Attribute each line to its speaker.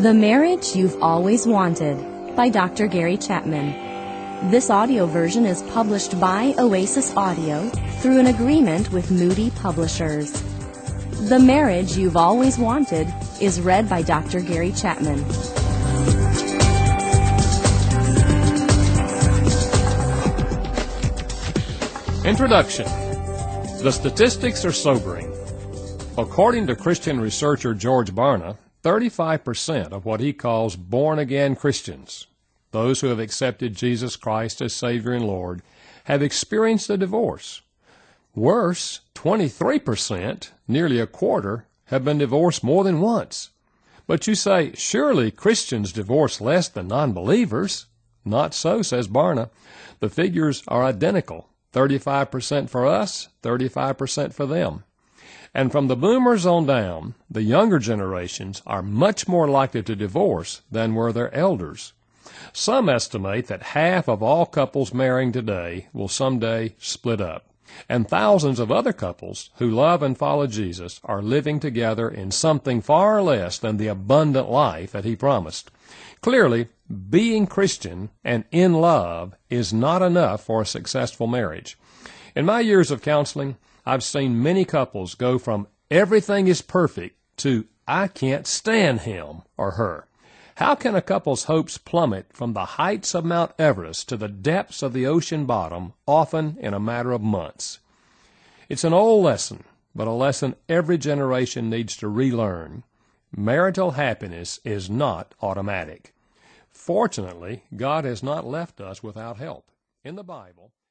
Speaker 1: The Marriage You've Always Wanted by Dr. Gary Chapman. This audio version is published by Oasis Audio through an agreement with Moody Publishers. The Marriage You've Always Wanted is read by Dr. Gary Chapman.
Speaker 2: Introduction. The statistics are sobering. According to Christian researcher George Barna, 35% of what he calls born-again Christians, those who have accepted Jesus Christ as Savior and Lord, have experienced a divorce. Worse, 23%, nearly a quarter, have been divorced more than once. But you say, surely Christians divorce less than non-believers. Not so, says Barna. The figures are identical. 35% for us, 35% for them. And from the boomers on down, the younger generations are much more likely to divorce than were their elders. Some estimate that half of all couples marrying today will someday split up. And thousands of other couples who love and follow Jesus are living together in something far less than the abundant life that he promised. Clearly, being Christian and in love is not enough for a successful marriage. In my years of counseling, I've seen many couples go from everything is perfect to I can't stand him or her. How can a couple's hopes plummet from the heights of Mount Everest to the depths of the ocean bottom, often in a matter of months? It's an old lesson, but a lesson every generation needs to relearn. Marital happiness is not automatic. Fortunately, God has not left us without help. In the Bible,